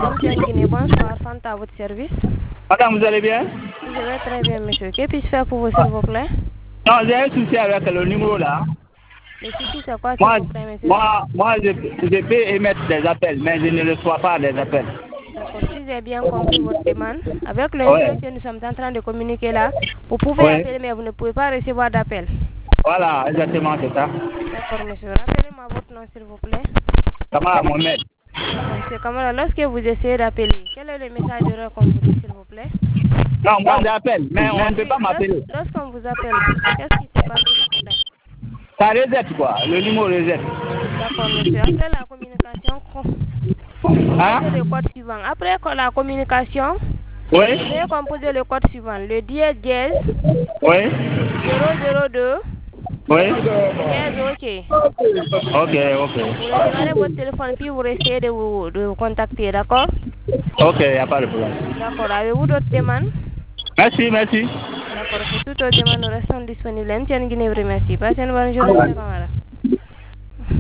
Tiens Guinée, bonsoir, Fanta à votre service. Madame, vous allez bien? Je vais très bien, monsieur. Que puis-je faire pour vous, s'il vous plaît? Non, j'ai un souci avec le numéro là. Le souci, c'est quoi, s'il vous plaît, monsieur? Moi je peux émettre des appels, mais je ne reçois pas des appels. D'accord, si j'ai bien compris votre demande, avec le numéro que nous sommes en train de communiquer là, vous pouvez appeler, mais vous ne pouvez pas recevoir d'appel. Voilà, exactement, c'est ça. D'accord, monsieur. Rappelez-moi votre nom, s'il vous plaît. Kamara Mohamed. Monsieur Kamara, lorsque vous essayez d'appeler, quel est le message d'erreur qu'on vous dit, s'il vous plaît? Non, moi j'appelle, mais on ne peut pas m'appeler. Lorsqu'on vous appelle, qu'est-ce qui se passe, s'il vous plaît? Ça reset quoi, le numéro reset. D'accord, monsieur. Après la communication, composez le code suivant. Après la communication, vous devez composer le code suivant. Le dièse 002. Oui. Yes, ok. Ok. Vous redémarrez votre téléphone puis vous essayez de vous contacter, d'accord? Ok, il n'y a pas de problème. D'accord. Avez-vous d'autres demandes? Merci. D'accord. Pour toutes autres demandes, nous restons disponibles. Merci. Passez une bonne journée.